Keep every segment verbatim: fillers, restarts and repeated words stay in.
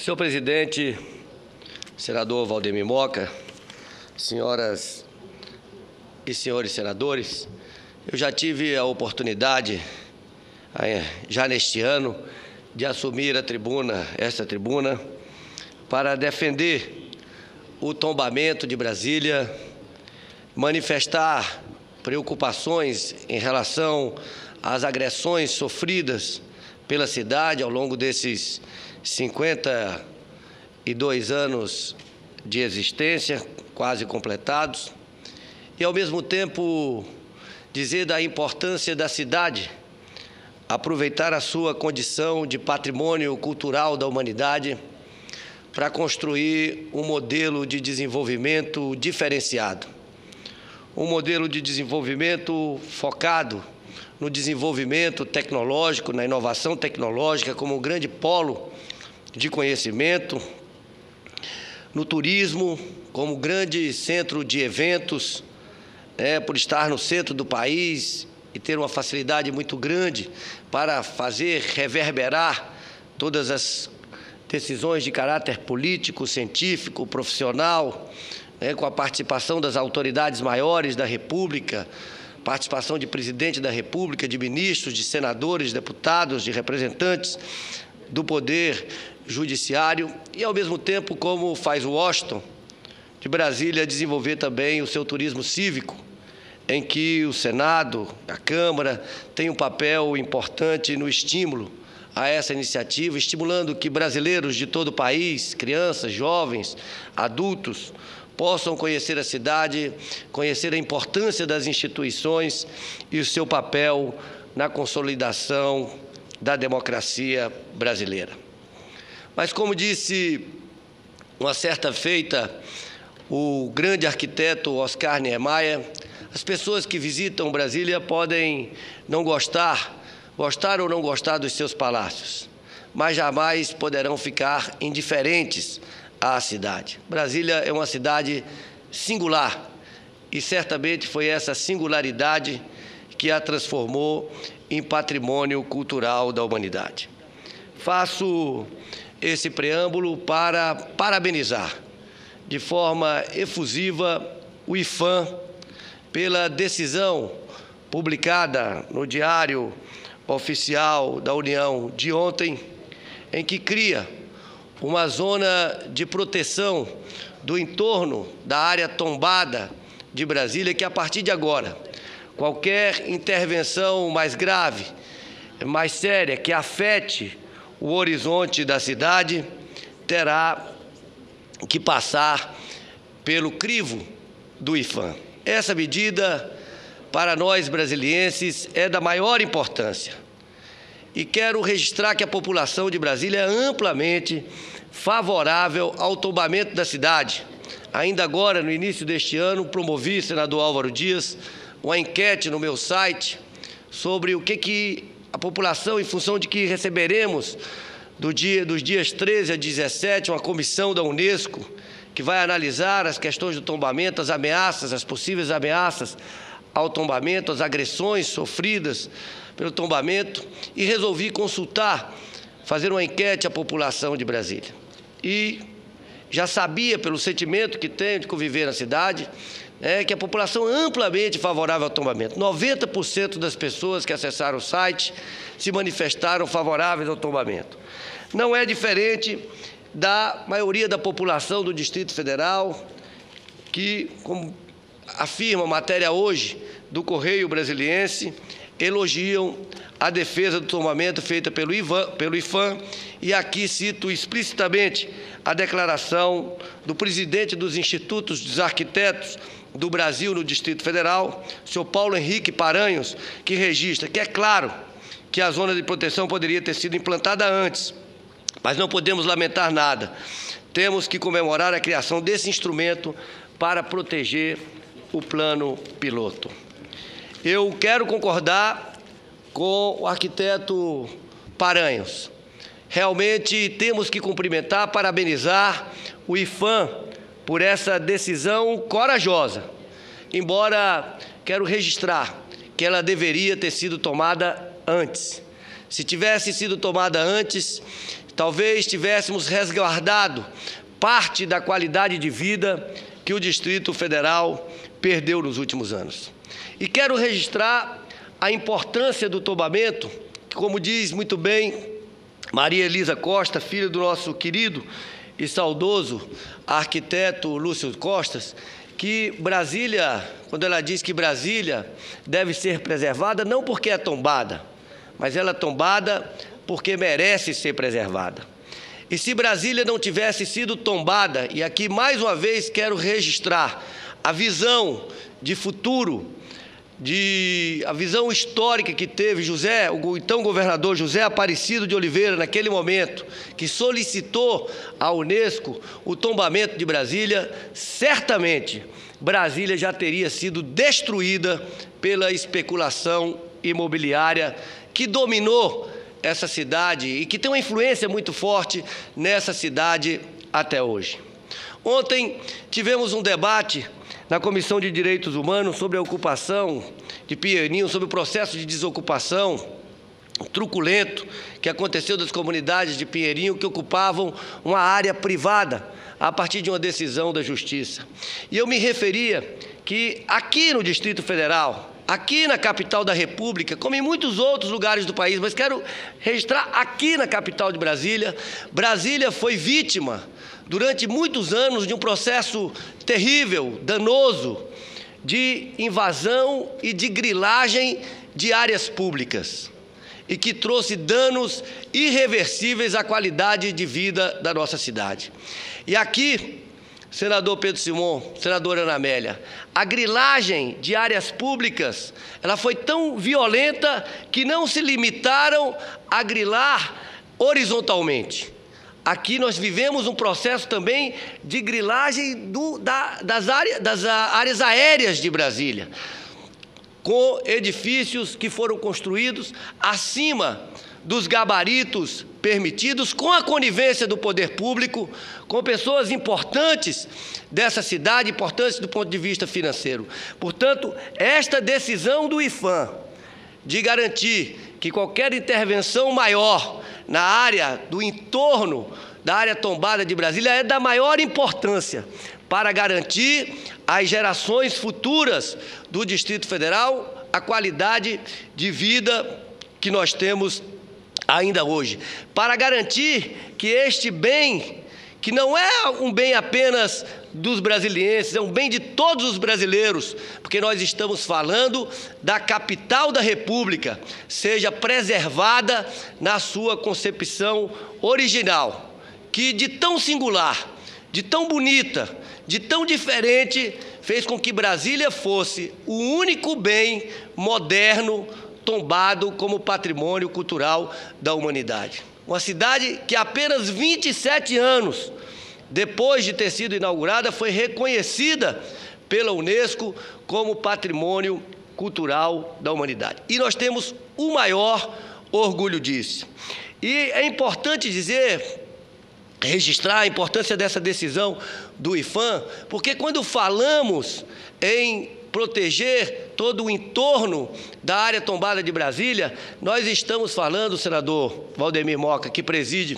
Senhor presidente, senador Valdemir Moca, senhoras e senhores senadores, eu já tive a oportunidade, já neste ano, de assumir a tribuna, esta tribuna, para defender o tombamento de Brasília, manifestar preocupações em relação às agressões sofridas pela cidade ao longo desses cinquenta e dois anos de existência, quase completados, e, ao mesmo tempo, dizer da importância da cidade aproveitar a sua condição de patrimônio cultural da humanidade para construir um modelo de desenvolvimento diferenciado. Um modelo de desenvolvimento focado no desenvolvimento tecnológico, na inovação tecnológica como um grande polo de conhecimento, no turismo como grande centro de eventos, é, por estar no centro do país e ter uma facilidade muito grande para fazer reverberar todas as decisões de caráter político, científico, profissional, né, com a participação das autoridades maiores da República, participação de presidente da República, de ministros, de senadores, deputados, de representantes do Poder Judiciário e, ao mesmo tempo, como faz Washington, de Brasília, desenvolver também o seu turismo cívico, em que o Senado, a Câmara, tem um papel importante no estímulo a essa iniciativa, estimulando que brasileiros de todo o país, crianças, jovens, adultos, possam conhecer a cidade, conhecer a importância das instituições e o seu papel na consolidação da democracia brasileira. Mas, como disse uma certa feita o grande arquiteto Oscar Niemeyer, as pessoas que visitam Brasília podem não gostar, gostar ou não gostar dos seus palácios, mas jamais poderão ficar indiferentes à cidade. Brasília é uma cidade singular e certamente foi essa singularidade que a transformou em patrimônio cultural da humanidade. Faço esse preâmbulo para parabenizar de forma efusiva o IPHAN pela decisão publicada no Diário Oficial da União de ontem, em que cria uma zona de proteção do entorno da área tombada de Brasília, que a partir de agora, qualquer intervenção mais grave, mais séria, que afete o horizonte da cidade, terá que passar pelo crivo do IPHAN. Essa medida, para nós brasilienses, é da maior importância. E quero registrar que a população de Brasília é amplamente favorável ao tombamento da cidade. Ainda agora, no início deste ano, promovi, senador Álvaro Dias, uma enquete no meu site sobre o que, que a população, em função de que receberemos do dia, dos dias treze a dezessete, uma comissão da Unesco que vai analisar as questões do tombamento, as ameaças, as possíveis ameaças ao tombamento, as agressões sofridas pelo tombamento, e resolvi consultar, fazer uma enquete à população de Brasília. E já sabia, pelo sentimento que tenho de conviver na cidade, é, que a população é amplamente favorável ao tombamento. noventa por cento das pessoas que acessaram o site se manifestaram favoráveis ao tombamento. Não é diferente da maioria da população do Distrito Federal, que, como afirma a matéria hoje do Correio Brasiliense, elogiam a defesa do tombamento feita pelo IPHAN, e aqui cito explicitamente a declaração do presidente dos Institutos dos Arquitetos do Brasil no Distrito Federal, senhor Paulo Henrique Paranhos, que registra que é claro que a zona de proteção poderia ter sido implantada antes, mas não podemos lamentar nada. Temos que comemorar a criação desse instrumento para proteger o plano piloto. Eu quero concordar com o arquiteto Paranhos. Realmente temos que cumprimentar, parabenizar o IPHAN por essa decisão corajosa, embora quero registrar que ela deveria ter sido tomada antes. Se tivesse sido tomada antes, talvez tivéssemos resguardado parte da qualidade de vida que o Distrito Federal perdeu nos últimos anos. E quero registrar a importância do tombamento, que, como diz muito bem Maria Elisa Costa, filha do nosso querido e saudoso arquiteto Lúcio Costas, que Brasília, quando ela diz que Brasília deve ser preservada, não porque é tombada, mas ela é tombada porque merece ser preservada. E se Brasília não tivesse sido tombada, e aqui mais uma vez quero registrar a visão de futuro, de, a visão histórica que teve José, o então governador José Aparecido de Oliveira, naquele momento, que solicitou à Unesco o tombamento de Brasília, certamente Brasília já teria sido destruída pela especulação imobiliária que dominou essa cidade e que tem uma influência muito forte nessa cidade até hoje. Ontem tivemos um debate na Comissão de Direitos Humanos sobre a ocupação de Pinheirinho, sobre o processo de desocupação truculento que aconteceu das comunidades de Pinheirinho que ocupavam uma área privada a partir de uma decisão da Justiça. E eu me referia que aqui no Distrito Federal, aqui na capital da República, como em muitos outros lugares do país, mas quero registrar aqui na capital de Brasília, Brasília foi vítima durante muitos anos de um processo terrível, danoso, de invasão e de grilagem de áreas públicas, e que trouxe danos irreversíveis à qualidade de vida da nossa cidade. E aqui, senador Pedro Simon, senadora Ana Amélia, a grilagem de áreas públicas, ela foi tão violenta que não se limitaram a grilar horizontalmente. Aqui nós vivemos um processo também de grilagem do, da, das, áreas, das áreas aéreas de Brasília, com edifícios que foram construídos acima dos gabaritos permitidos, com a conivência do poder público, com pessoas importantes dessa cidade, importantes do ponto de vista financeiro. Portanto, esta decisão do IPHAN de garantir que qualquer intervenção maior na área do entorno da área tombada de Brasília é da maior importância para garantir às gerações futuras do Distrito Federal a qualidade de vida que nós temos ainda hoje, para garantir que este bem, que não é um bem apenas dos brasilienses, é um bem de todos os brasileiros, porque nós estamos falando da capital da República, seja preservada na sua concepção original, que de tão singular, de tão bonita, de tão diferente, fez com que Brasília fosse o único bem moderno tombado como patrimônio cultural da humanidade. Uma cidade que apenas vinte e sete anos depois de ter sido inaugurada foi reconhecida pela Unesco como patrimônio cultural da humanidade. E nós temos o maior orgulho disso. E é importante dizer, registrar a importância dessa decisão do IPHAN, porque quando falamos em proteger todo o entorno da área tombada de Brasília, nós estamos falando, senador Valdemir Moca, que preside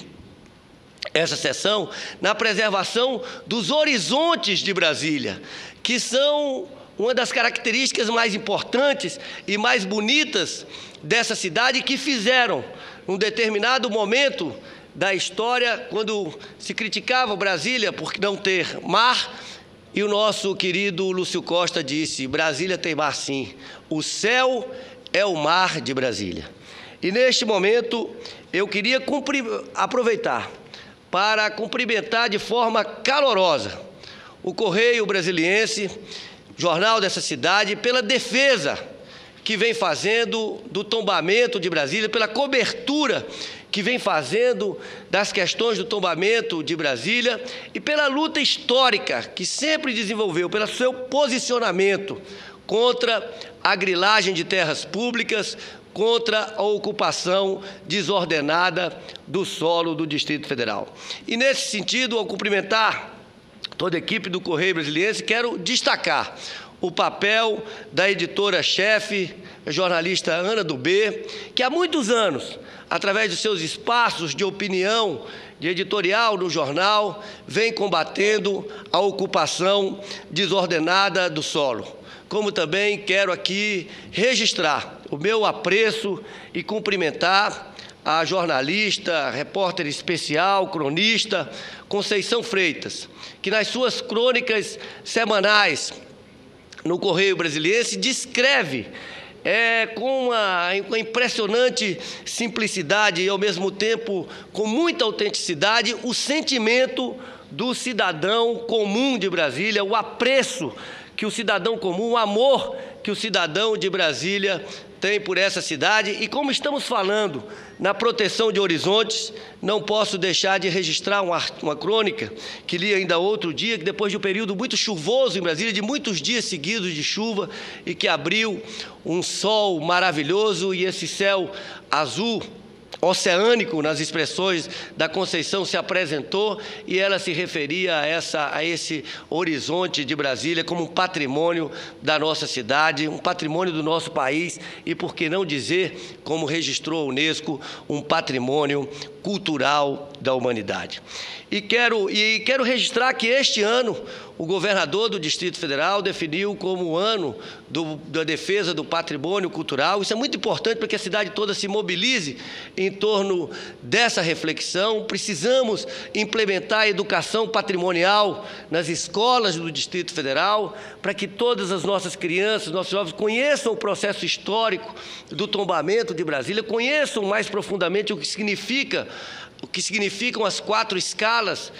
essa sessão, na preservação dos horizontes de Brasília, que são uma das características mais importantes e mais bonitas dessa cidade, que fizeram, num determinado momento da história, quando se criticava Brasília por não ter mar, e o nosso querido Lúcio Costa disse: Brasília tem mar sim, o céu é o mar de Brasília. E neste momento eu queria aproveitar para cumprimentar de forma calorosa o Correio Brasiliense, jornal dessa cidade, pela defesa que vem fazendo do tombamento de Brasília, pela cobertura que vem fazendo das questões do tombamento de Brasília e pela luta histórica que sempre desenvolveu, pelo seu posicionamento contra a grilagem de terras públicas, contra a ocupação desordenada do solo do Distrito Federal. E nesse sentido, ao cumprimentar toda a equipe do Correio Brasiliense, quero destacar o papel da editora-chefe, a jornalista Ana do B, que há muitos anos, através dos seus espaços de opinião, de editorial no jornal, vem combatendo a ocupação desordenada do solo. Como também quero aqui registrar o meu apreço e cumprimentar a jornalista, repórter especial, cronista, Conceição Freitas, que nas suas crônicas semanais no Correio Brasiliense descreve É, com uma, uma impressionante simplicidade e, ao mesmo tempo, com muita autenticidade, o sentimento do cidadão comum de Brasília, o apreço que o cidadão comum, o amor que o cidadão de Brasília tem por essa cidade. E como estamos falando na proteção de horizontes, não posso deixar de registrar uma, uma crônica que li ainda outro dia, que depois de um período muito chuvoso em Brasília, de muitos dias seguidos de chuva, e que abriu um sol maravilhoso, e esse céu azul oceânico, nas expressões da Conceição, se apresentou, e ela se referia a, essa, a esse horizonte de Brasília como um patrimônio da nossa cidade, um patrimônio do nosso país e, por que não dizer, como registrou a Unesco, um patrimônio cultural da humanidade. E quero, e quero registrar que este ano o governador do Distrito Federal definiu como o ano do, da defesa do patrimônio cultural. Isso é muito importante para que a cidade toda se mobilize em torno dessa reflexão. Precisamos implementar a educação patrimonial nas escolas do Distrito Federal, para que todas as nossas crianças, nossos jovens conheçam o processo histórico do tombamento de Brasília, conheçam mais profundamente o que significa, o que significam as quatro escalas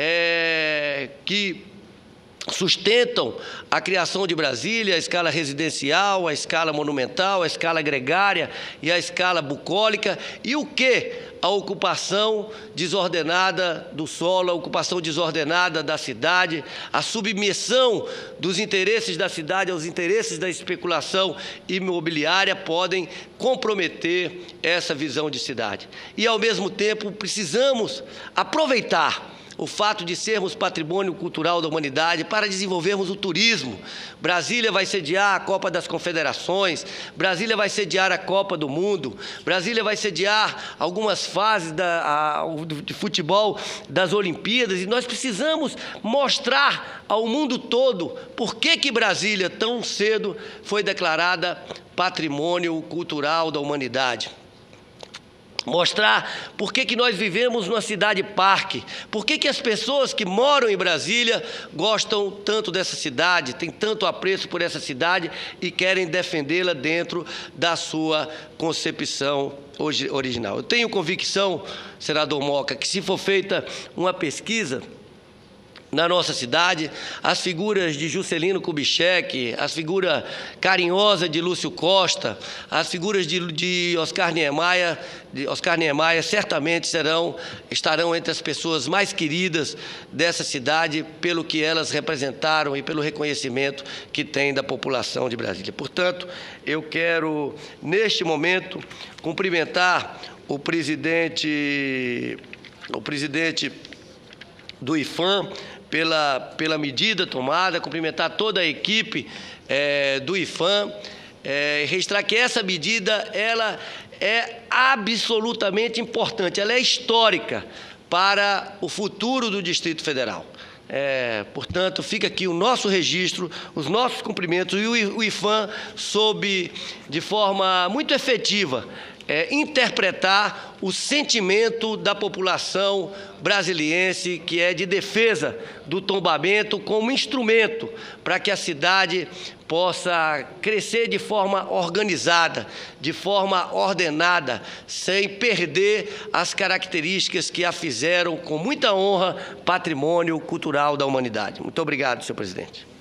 é, que sustentam a criação de Brasília: a escala residencial, a escala monumental, a escala gregária e a escala bucólica, e o que a ocupação desordenada do solo, a ocupação desordenada da cidade, a submissão dos interesses da cidade aos interesses da especulação imobiliária podem comprometer essa visão de cidade. E, ao mesmo tempo, precisamos aproveitar o fato de sermos patrimônio cultural da humanidade para desenvolvermos o turismo. Brasília vai sediar a Copa das Confederações, Brasília vai sediar a Copa do Mundo, Brasília vai sediar algumas fases da, a, de futebol das Olimpíadas, e nós precisamos mostrar ao mundo todo por que que Brasília tão cedo foi declarada patrimônio cultural da humanidade. Mostrar por que que nós vivemos numa cidade-parque, por que que as pessoas que moram em Brasília gostam tanto dessa cidade, têm tanto apreço por essa cidade e querem defendê-la dentro da sua concepção original. Eu tenho convicção, senador Moca, que se for feita uma pesquisa na nossa cidade, as figuras de Juscelino Kubitschek, as figuras carinhosas de Lúcio Costa, as figuras de, de Oscar Niemeyer, de Oscar Niemeyer certamente serão, estarão entre as pessoas mais queridas dessa cidade pelo que elas representaram e pelo reconhecimento que tem da população de Brasília. Portanto, eu quero, neste momento, cumprimentar o presidente, o presidente do IPHAN, Pela, pela medida tomada, cumprimentar toda a equipe é, do IPHAN, é, registrar que essa medida ela é absolutamente importante, ela é histórica para o futuro do Distrito Federal. É, portanto, fica aqui o nosso registro, os nossos cumprimentos, e o, o IPHAN soube, de forma muito efetiva, É, interpretar o sentimento da população brasiliense, que é de defesa do tombamento, como instrumento para que a cidade possa crescer de forma organizada, de forma ordenada, sem perder as características que a fizeram com muita honra patrimônio cultural da humanidade. Muito obrigado, senhor presidente.